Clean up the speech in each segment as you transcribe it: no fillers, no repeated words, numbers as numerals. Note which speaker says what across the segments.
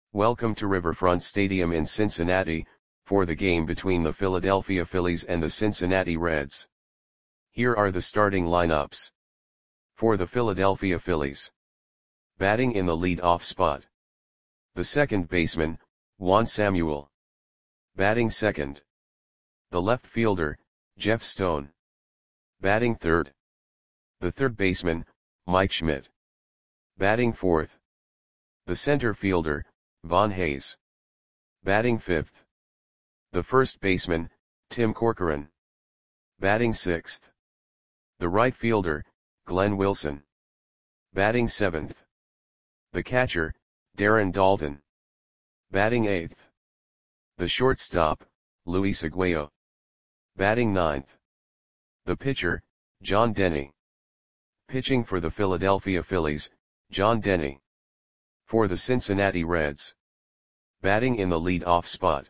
Speaker 1: Welcome to Riverfront Stadium in Cincinnati, for the game between the Philadelphia Phillies and the Cincinnati Reds. Here are the starting lineups. For the Philadelphia Phillies. Batting in the lead-off spot. The second baseman, Juan Samuel. Batting second. The left fielder, Jeff Stone. Batting third. The third baseman, Mike Schmidt. Batting fourth. The center fielder, Von Hayes. Batting fifth. The first baseman, Tim Corcoran. Batting sixth. The right fielder, Glenn Wilson. Batting seventh. The catcher, Darren Daulton. Batting eighth. The shortstop, Luis Aguayo. Batting ninth. The pitcher, John Denny. Pitching for the Philadelphia Phillies, John Denny. For the Cincinnati Reds. Batting in the lead-off spot.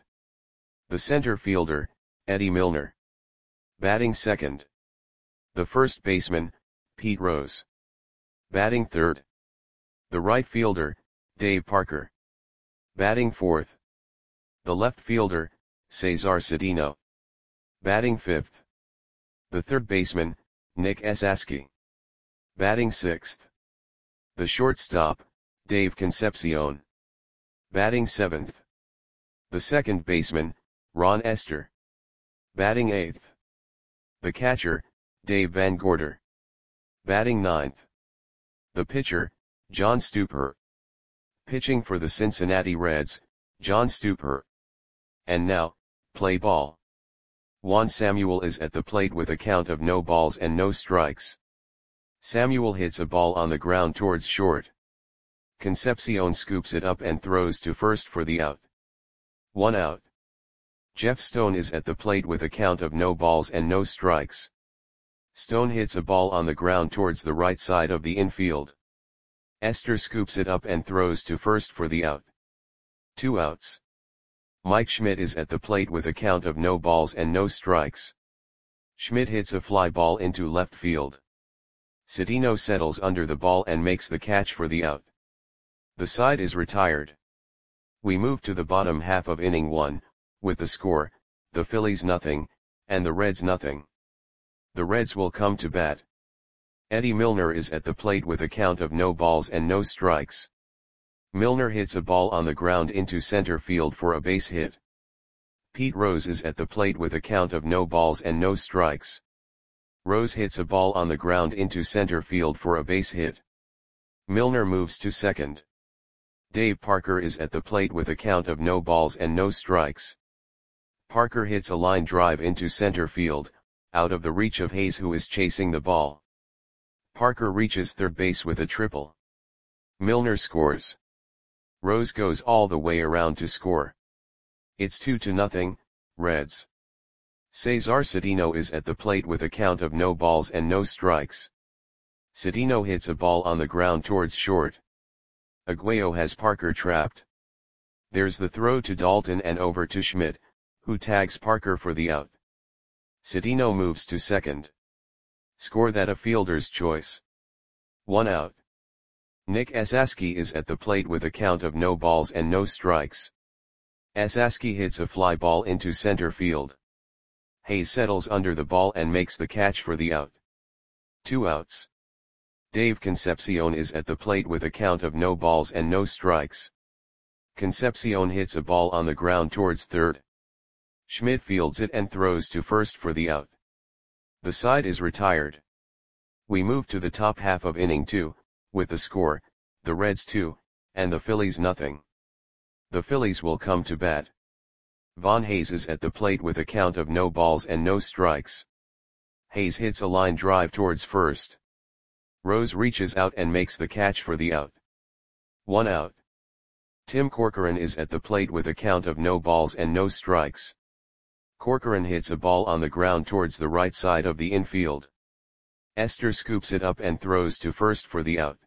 Speaker 1: The center fielder, Eddie Milner. Batting second. The first baseman, Pete Rose. Batting third. The right fielder, Dave Parker. Batting fourth. The left fielder, Cesar Cedeno. Batting fifth. The third baseman, Nick Esasky. Batting sixth. The shortstop, Dave Concepcion. Batting seventh. The second baseman, Ron Esther. Batting eighth. The catcher, Dave Van Gorder. Batting ninth. The pitcher, John Stuper. Pitching for the Cincinnati Reds, John Stuper. And now, play ball. Juan Samuel is at the plate with a count of no balls and no strikes. Samuel hits a ball on the ground towards short. Concepcion scoops it up and throws to first for the out. 1 out. Jeff Stone is at the plate with a count of no balls and no strikes. Stone hits a ball on the ground towards the right side of the infield. Esther scoops it up and throws to first for the out. 2 outs. Mike Schmidt is at the plate with a count of no balls and no strikes. Schmidt hits a fly ball into left field. Cedeno settles under the ball and makes the catch for the out. The side is retired. We move to the bottom half of inning 1, with the score, the Phillies nothing, and the Reds nothing. The Reds will come to bat. Eddie Milner is at the plate with a count of no balls and no strikes. Milner hits a ball on the ground into center field for a base hit. Pete Rose is at the plate with a count of no balls and no strikes. Rose hits a ball on the ground into center field for a base hit. Milner moves to second. Dave Parker is at the plate with a count of no balls and no strikes. Parker hits a line drive into center field, out of the reach of Hayes, who is chasing the ball. Parker reaches third base with a triple. Milner scores. Rose goes all the way around to score. It's 2-0, Reds. Cesar Cedeno is at the plate with a count of no balls and no strikes. Cedeno hits a ball on the ground towards short. Aguayo has Parker trapped. There's the throw to Daulton and over to Schmidt, who tags Parker for the out. Cedeno moves to second. Score that a fielder's choice. 1 out. Nick Esasky is at the plate with a count of no balls and no strikes. Esasky hits a fly ball into center field. Hayes settles under the ball and makes the catch for the out. 2 outs. Dave Concepcion is at the plate with a count of no balls and no strikes. Concepcion hits a ball on the ground towards third. Schmidt fields it and throws to first for the out. The side is retired. We move to the top half of inning 2, with the score, the Reds 2, and the Phillies nothing. The Phillies will come to bat. Von Hayes is at the plate with a count of no balls and no strikes. Hayes hits a line drive towards first. Rose reaches out and makes the catch for the out. 1 out. Tim Corcoran is at the plate with a count of no balls and no strikes. Corcoran hits a ball on the ground towards the right side of the infield. Esther scoops it up and throws to first for the out.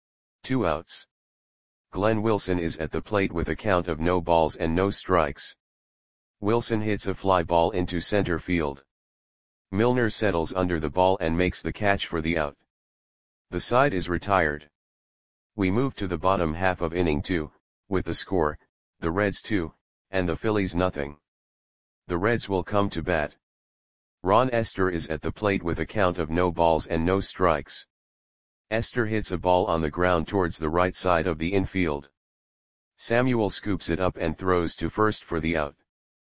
Speaker 1: 2 outs. Glenn Wilson is at the plate with a count of no balls and no strikes. Wilson hits a fly ball into center field. Milner settles under the ball and makes the catch for the out. The side is retired. We move to the bottom half of inning 2, with the score, the Reds 2, and the Phillies nothing. The Reds will come to bat. Ron Esther is at the plate with a count of no balls and no strikes. Esther hits a ball on the ground towards the right side of the infield. Samuel scoops it up and throws to first for the out.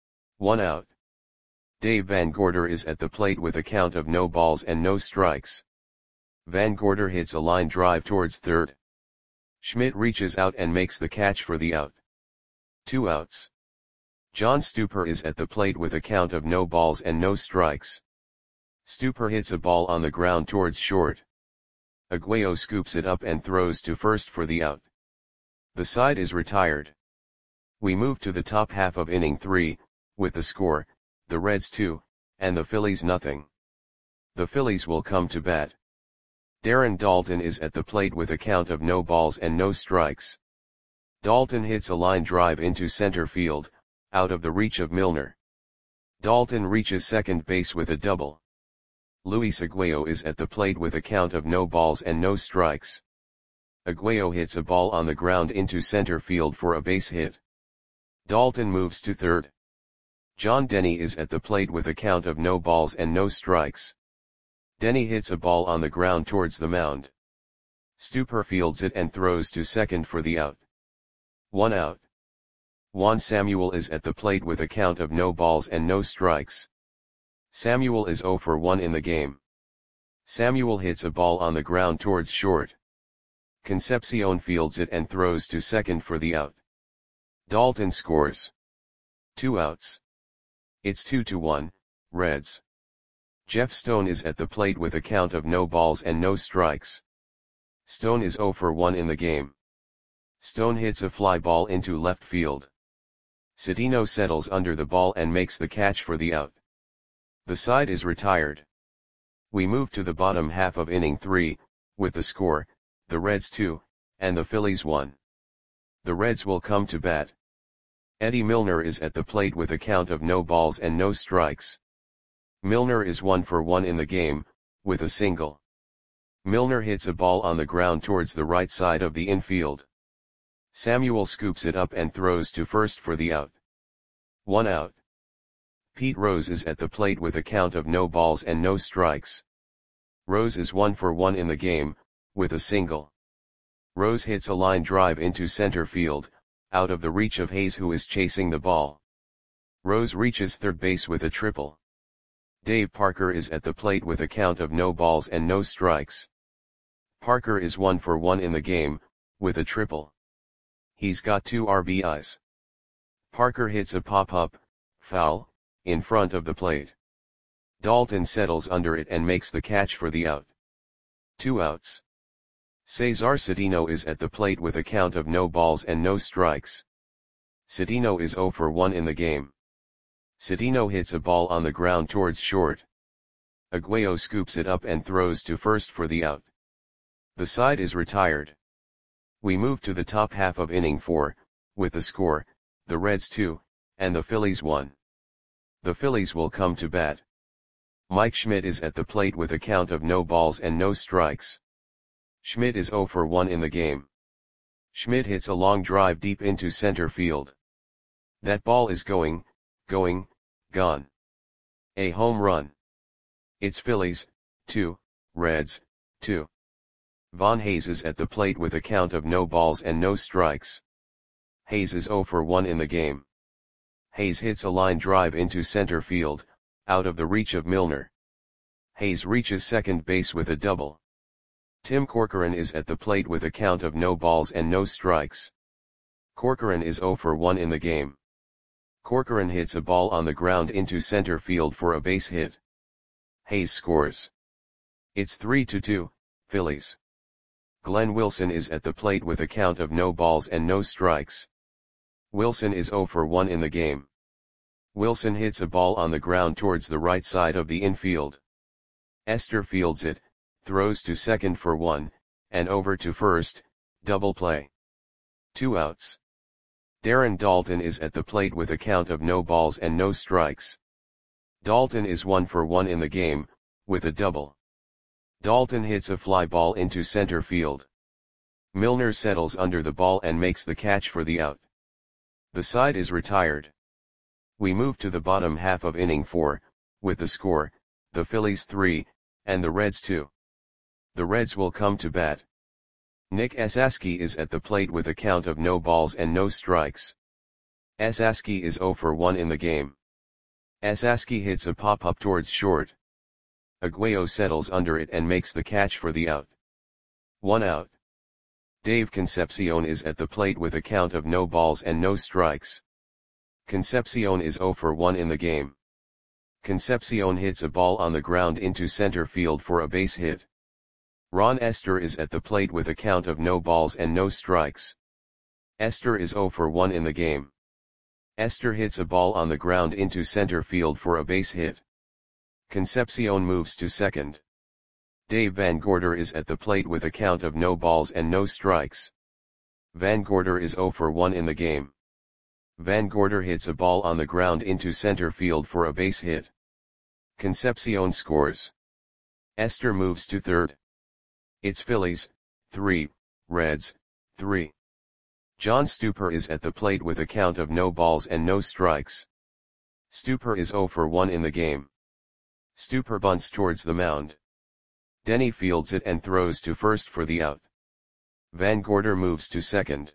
Speaker 1: 1 out. Dave Van Gorder is at the plate with a count of no balls and no strikes. Van Gorder hits a line drive towards third. Schmidt reaches out and makes the catch for the out. 2 outs. John Stuper is at the plate with a count of no balls and no strikes. Stuper hits a ball on the ground towards short. Aguayo scoops it up and throws to first for the out. The side is retired. We move to the top half of inning 3, with the score, the Reds 2, and the Phillies nothing. The Phillies will come to bat. Darren Daulton is at the plate with a count of no balls and no strikes. Daulton hits a line drive into center field, out of the reach of Milner. Daulton reaches second base with a double. Luis Aguayo is at the plate with a count of no balls and no strikes. Aguayo hits a ball on the ground into center field for a base hit. Daulton moves to third. John Denny is at the plate with a count of no balls and no strikes. Denny hits a ball on the ground towards the mound. Stuper fields it and throws to second for the out. 1 out. Juan Samuel is at the plate with a count of no balls and no strikes. Samuel is 0 for 1 in the game. Samuel hits a ball on the ground towards short. Concepcion fields it and throws to second for the out. Daulton scores. 2 outs. It's 2-1, Reds. Jeff Stone is at the plate with a count of no balls and no strikes. Stone is 0 for 1 in the game. Stone hits a fly ball into left field. Cedeno settles under the ball and makes the catch for the out. The side is retired. We move to the bottom half of inning 3, with the score, the Reds 2, and the Phillies 1. The Reds will come to bat. Eddie Milner is at the plate with a count of no balls and no strikes. Milner is 1 for 1 in the game, with a single. Milner hits a ball on the ground towards the right side of the infield. Samuel scoops it up and throws to first for the out. 1 out. Pete Rose is at the plate with a count of no balls and no strikes. Rose is 1 for 1 in the game, with a single. Rose hits a line drive into center field, out of the reach of Hayes who is chasing the ball. Rose reaches third base with a triple. Dave Parker is at the plate with a count of no balls and no strikes. Parker is 1 for 1 in the game, with a triple. He's got 2 RBIs. Parker hits a pop-up, foul, in front of the plate. Daulton settles under it and makes the catch for the out. 2 outs. Cesar Cedeno is at the plate with a count of no balls and no strikes. Cedeno is 0 for 1 in the game. Cedeno hits a ball on the ground towards short. Aguayo scoops it up and throws to first for the out. The side is retired. We move to the top half of inning 4, with the score, the Reds 2, and the Phillies 1. The Phillies will come to bat. Mike Schmidt is at the plate with a count of no balls and no strikes. Schmidt is 0 for 1 in the game. Schmidt hits a long drive deep into center field. That ball is going, gone. A home run. It's Phillies, 2, Reds, 2. Von Hayes is at the plate with a count of no balls and no strikes. Hayes is 0 for 1 in the game. Hayes hits a line drive into center field, out of the reach of Milner. Hayes reaches second base with a double. Tim Corcoran is at the plate with a count of no balls and no strikes. Corcoran is 0 for 1 in the game. Corcoran hits a ball on the ground into center field for a base hit. Hayes scores. It's 3-2, Phillies. Glenn Wilson is at the plate with a count of no balls and no strikes. Wilson is 0 for 1 in the game. Wilson hits a ball on the ground towards the right side of the infield. Esther fields it, throws to second for 1, and over to first, double play. 2 outs. Darren Daulton is at the plate with a count of no balls and no strikes. Daulton is 1 for 1 in the game, with a double. Daulton hits a fly ball into center field. Milner settles under the ball and makes the catch for the out. The side is retired. We move to the bottom half of inning 4, with the score, the Phillies 3, and the Reds 2. The Reds will come to bat. Nick Esasky is at the plate with a count of no balls and no strikes. Esasky is 0 for 1 in the game. Esasky hits a pop-up towards short. Aguayo settles under it and makes the catch for the out. 1 out. Dave Concepcion is at the plate with a count of no balls and no strikes. Concepcion is 0 for 1 in the game. Concepcion hits a ball on the ground into center field for a base hit. Ron Esther is at the plate with a count of no balls and no strikes. Esther is 0 for 1 in the game. Esther hits a ball on the ground into center field for a base hit. Concepcion moves to second. Dave Van Gorder is at the plate with a count of no balls and no strikes. Van Gorder is 0 for 1 in the game. Van Gorder hits a ball on the ground into center field for a base hit. Concepcion scores. Esther moves to third. It's Phillies, 3, Reds, 3. John Stuper is at the plate with a count of no balls and no strikes. Stuper is 0 for 1 in the game. Stuper bunts towards the mound. Denny fields it and throws to first for the out. Van Gorder moves to second.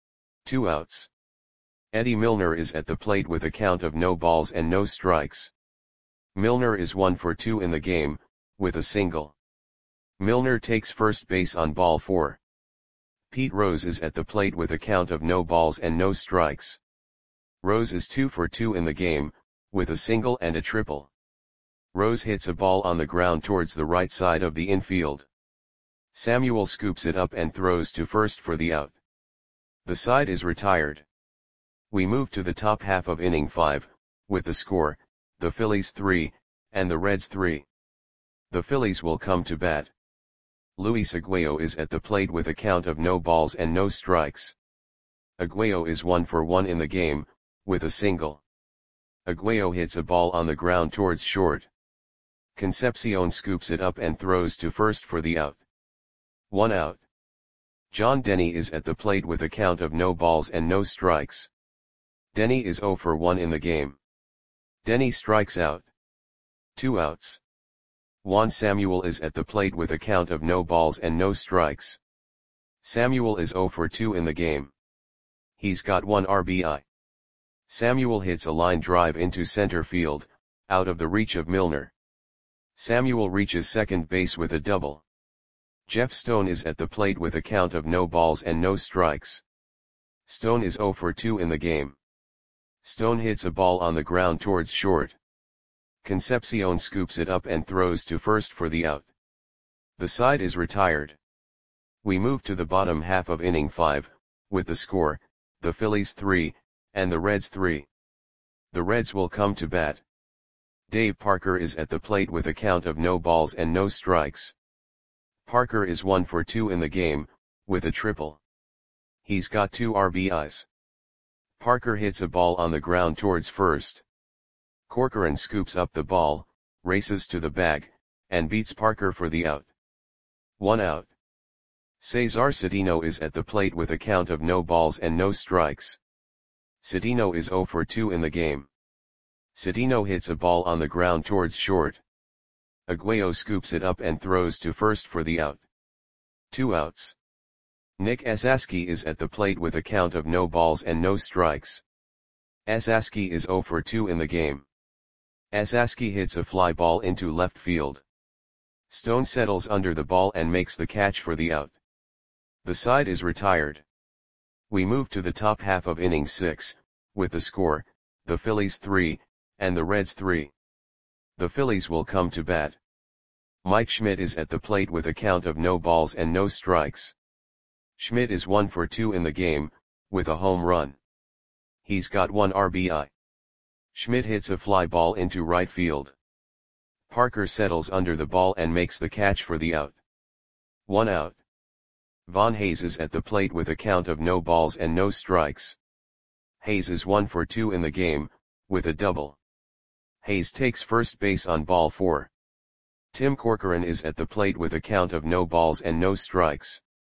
Speaker 1: 2 outs. Eddie Milner is at the plate with a count of no balls and no strikes. Milner is 1 for 2 in the game, with a single. Milner takes first base on ball 4. Pete Rose is at the plate with a count of no balls and no strikes. Rose is 2 for 2 in the game, with a single and a triple. Rose hits a ball on the ground towards the right side of the infield. Samuel scoops it up and throws to first for the out. The side is retired. We move to the top half of inning 5, with the score, the Phillies 3, and the Reds 3. The Phillies will come to bat. Luis Aguayo is at the plate with a count of no balls and no strikes. Aguayo is 1 for 1 in the game, with a single. Aguayo hits a ball on the ground towards short. Concepcion scoops it up and throws to first for the out. 1 out. John Denny is at the plate with a count of no balls and no strikes. Denny is 0 for 1 in the game. Denny strikes out. 2 outs. Juan Samuel is at the plate with a count of no balls and no strikes. Samuel is 0 for 2 in the game. He's got 1 RBI. Samuel hits a line drive into center field, out of the reach of Milner. Samuel reaches second base with a double. Jeff Stone is at the plate with a count of no balls and no strikes. Stone is 0 for 2 in the game. Stone hits a ball on the ground towards short. Concepcion scoops it up and throws to first for the out. The side is retired. We move to the bottom half of inning 5, with the score, the Phillies 3, and the Reds 3. The Reds will come to bat. Dave Parker is at the plate with a count of no balls and no strikes. Parker is 1 for 2 in the game, with a triple. He's got 2 RBIs. Parker hits a ball on the ground towards first. Corcoran scoops up the ball, races to the bag, and beats Parker for the out. 1 out. Cesar Cedeno is at the plate with a count of no balls and no strikes. Cedeno is 0 for 2 in the game. Cedeno hits a ball on the ground towards short. Aguayo scoops it up and throws to first for the out. 2 outs. Nick Esasky is at the plate with a count of no balls and no strikes. Esasky is 0 for 2 in the game. Esasky hits a fly ball into left field. Stone settles under the ball and makes the catch for the out. The side is retired. We move to the top half of inning 6, with the score, the Phillies 3, and the Reds 3. The Phillies will come to bat. Mike Schmidt is at the plate with a count of no balls and no strikes. Schmidt is 1 for 2 in the game, with a home run. He's got 1 RBI. Schmidt hits a fly ball into right field. Parker settles under the ball and makes the catch for the out. 1 out. Von Hayes is at the plate with a count of no balls and no strikes. Hayes is 1 for 2 in the game, with a double. Hayes takes first base on ball 4. Tim Corcoran is at the plate with a count of no balls and no strikes.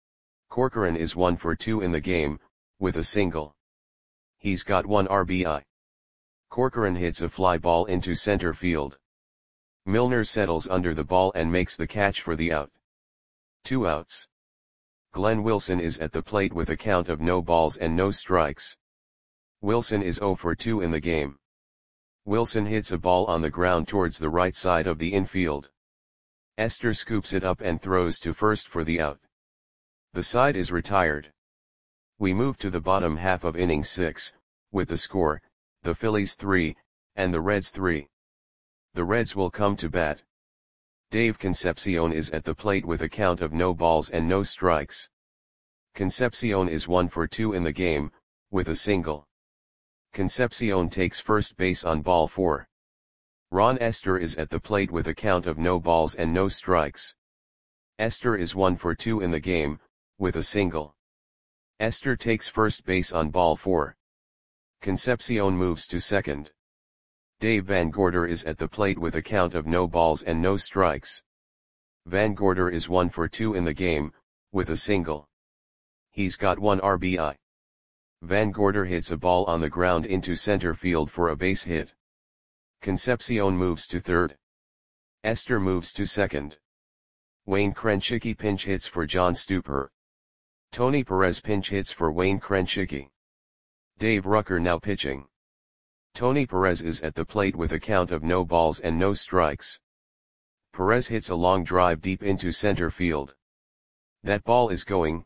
Speaker 1: Corcoran is 1 for 2 in the game, with a single. He's got 1 RBI. Corcoran hits a fly ball into center field. Milner settles under the ball and makes the catch for the out. 2 outs. Glenn Wilson is at the plate with a count of no balls and no strikes. Wilson is 0 for 2 in the game. Wilson hits a ball on the ground towards the right side of the infield. Esther scoops it up and throws to first for the out. The side is retired. We move to the bottom half of inning 6, with the score, the Phillies 3, and the Reds 3. The Reds will come to bat. Dave Concepcion is at the plate with a count of no balls and no strikes. Concepcion is 1 for 2 in the game, with a single. Concepcion takes first base on ball 4. Ron Esther is at the plate with a count of no balls and no strikes. Esther is 1 for 2 in the game, with a single. Esther takes first base on ball 4. Concepcion moves to second. Dave Van Gorder is at the plate with a count of no balls and no strikes. Van Gorder is 1 for 2 in the game, with a single. He's got 1 RBI. Van Gorder hits a ball on the ground into center field for a base hit. Concepcion moves to third. Esther moves to second. Wayne Krenchicki pinch hits for John Stuper. Tony Perez pinch hits for Wayne Krenchicki. Dave Rucker now pitching. Tony Perez is at the plate with a count of no balls and no strikes. Perez hits a long drive deep into center field. That ball is going,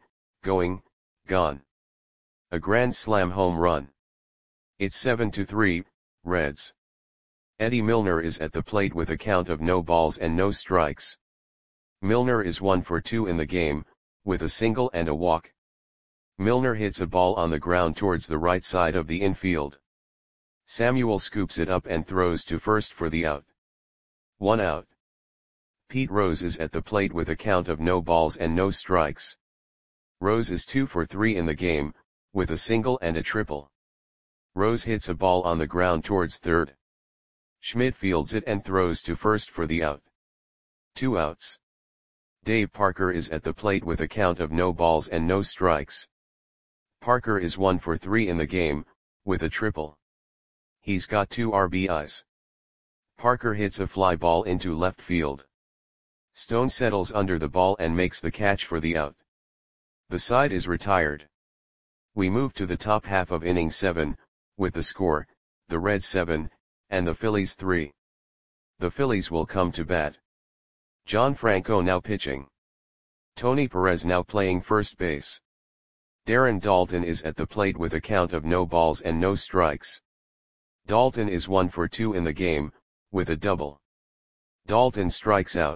Speaker 1: gone. A grand slam home run. It's 7-3, Reds. Eddie Milner is at the plate with a count of no balls and no strikes. Milner is 1 for 2 in the game, with a single and a walk. Milner hits a ball on the ground towards the right side of the infield. Samuel scoops it up and throws to first for the out. 1 out. Pete Rose is at the plate with a count of no balls and no strikes. Rose is 2 for 3 in the game, with a single and a triple. Rose hits a ball on the ground towards third. Schmidt fields it and throws to first for the out. 2 outs. Dave Parker is at the plate with a count of no balls and no strikes. Parker is 1 for 3 in the game, with a triple. He's got 2 RBIs. Parker hits a fly ball into left field. Stone settles under the ball and makes the catch for the out. The side is retired. We move to the top half of inning 7, with the score, the Reds 7, and the Phillies 3. The Phillies will come to bat. John Franco now pitching. Tony Perez now playing first base. Darren Daulton is at the plate with a count of no balls and no strikes. Daulton is 1 for 2 in the game, with a double. Daulton strikes out.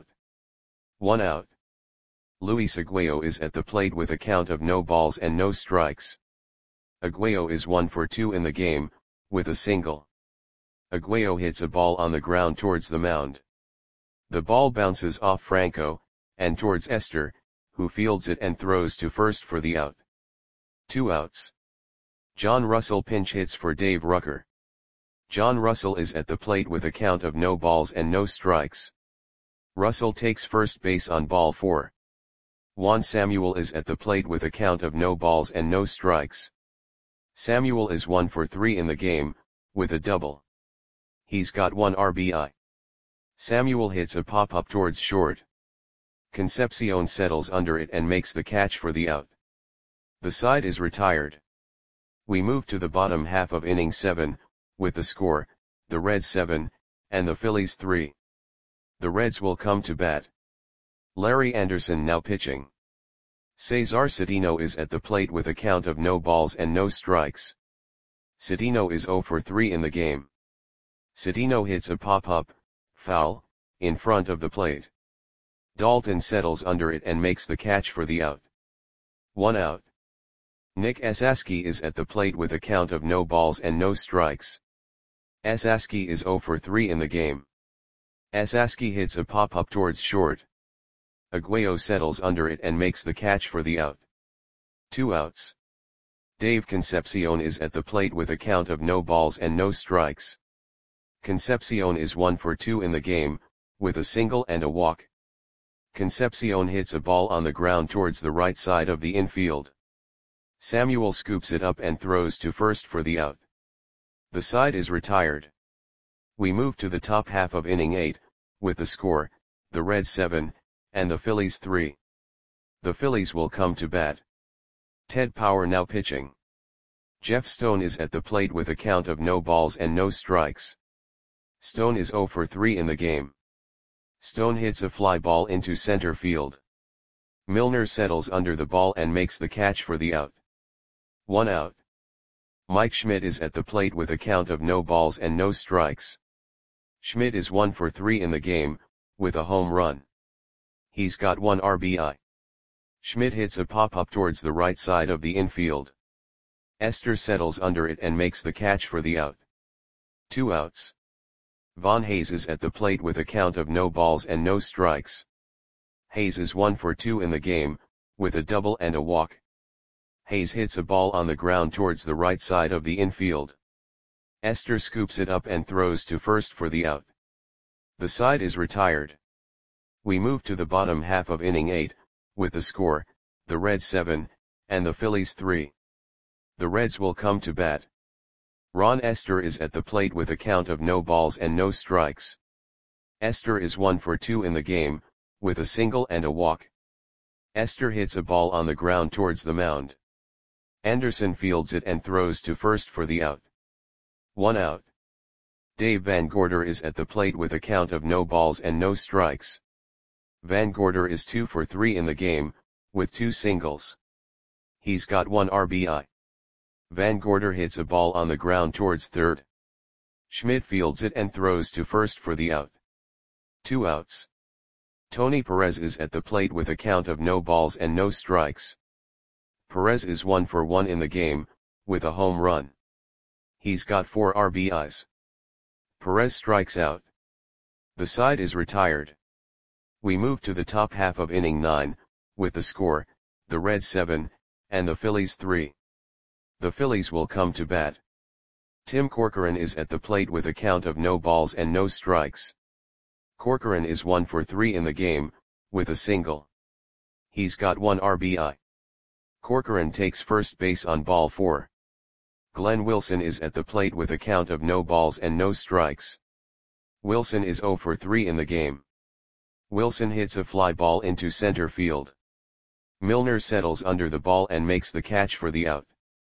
Speaker 1: 1 out. Luis Aguayo is at the plate with a count of no balls and no strikes. Aguayo is 1 for 2 in the game, with a single. Aguayo hits a ball on the ground towards the mound. The ball bounces off Franco, and towards Esther, who fields it and throws to first for the out. 2 outs. John Russell pinch hits for Dave Rucker. John Russell is at the plate with a count of no balls and no strikes. Russell takes first base on ball 4. Juan Samuel is at the plate with a count of no balls and no strikes. Samuel is 1 for 3 in the game, with a double. He's got 1 RBI. Samuel hits a pop-up towards short. Concepcion settles under it and makes the catch for the out. The side is retired. We move to the bottom half of inning 7, with the score, the Reds 7, and the Phillies 3. The Reds will come to bat. Larry Anderson now pitching. Cesar Cedeno is at the plate with a count of no balls and no strikes. Cedeno is 0 for 3 in the game. Cedeno hits a pop-up, foul, in front of the plate. Daulton settles under it and makes the catch for the out. 1 out. Nick Esaski is at the plate with a count of no balls and no strikes. Esaski is 0 for 3 in the game. Esaski hits a pop-up towards short. Aguayo settles under it and makes the catch for the out. 2 outs. Dave Concepcion is at the plate with a count of no balls and no strikes. Concepcion is 1 for 2 in the game, with a single and a walk. Concepcion hits a ball on the ground towards the right side of the infield. Samuel scoops it up and throws to first for the out. The side is retired. We move to the top half of inning 8, with the score, the Reds 7, and the Phillies 3. The Phillies will come to bat. Ted Power now pitching. Jeff Stone is at the plate with a count of no balls and no strikes. Stone is 0 for 3 in the game. Stone hits a fly ball into center field. Milner settles under the ball and makes the catch for the out. 1 out. Mike Schmidt is at the plate with a count of no balls and no strikes. Schmidt is 1 for 3 in the game, with a home run. He's got 1 RBI. Schmidt hits a pop-up towards the right side of the infield. Esther settles under it and makes the catch for the out. 2 outs. Von Hayes is at the plate with a count of no balls and no strikes. Hayes is 1 for 2 in the game, with a double and a walk. Hayes hits a ball on the ground towards the right side of the infield. Esther scoops it up and throws to first for the out. The side is retired. We move to the bottom half of inning 8, with the score, the Reds 7, and the Phillies 3. The Reds will come to bat. Ron Esther is at the plate with a count of no balls and no strikes. Esther is 1 for 2 in the game, with a single and a walk. Esther hits a ball on the ground towards the mound. Anderson fields it and throws to first for the out. 1 out. Dave Van Gorder is at the plate with a count of no balls and no strikes. Van Gorder is 2 for 3 in the game, with 2 singles. He's got 1 RBI. Van Gorder hits a ball on the ground towards third. Schmidt fields it and throws to first for the out. 2 outs. Tony Perez is at the plate with a count of no balls and no strikes. Perez is 1 for 1 in the game, with a home run. He's got 4 RBIs. Perez strikes out. The side is retired. We move to the top half of inning 9, with the score, the Reds 7, and the Phillies 3. The Phillies will come to bat. Tim Corcoran is at the plate with a count of no balls and no strikes. Corcoran is 1 for 3 in the game, with a single. He's got 1 RBI. Corcoran takes first base on ball 4. Glenn Wilson is at the plate with a count of no balls and no strikes. Wilson is 0 for 3 in the game. Wilson hits a fly ball into center field. Milner settles under the ball and makes the catch for the out.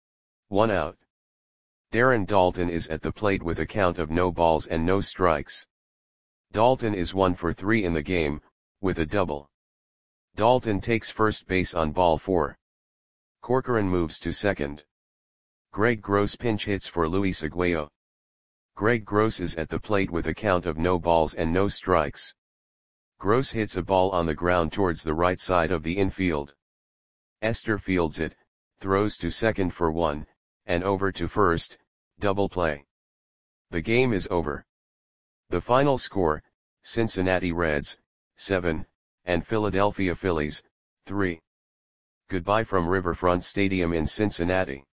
Speaker 1: 1 out. Darren Daulton is at the plate with a count of no balls and no strikes. Daulton is 1 for 3 in the game, with a double. Daulton takes first base on ball 4. Corcoran moves to second. Greg Gross pinch hits for Luis Aguayo. Greg Gross is at the plate with a count of no balls and no strikes. Gross hits a ball on the ground towards the right side of the infield. Esther fields it, throws to second for 1, and over to first, double play. The game is over. The final score, Cincinnati Reds, 7, and Philadelphia Phillies, 3. Goodbye from Riverfront Stadium in Cincinnati.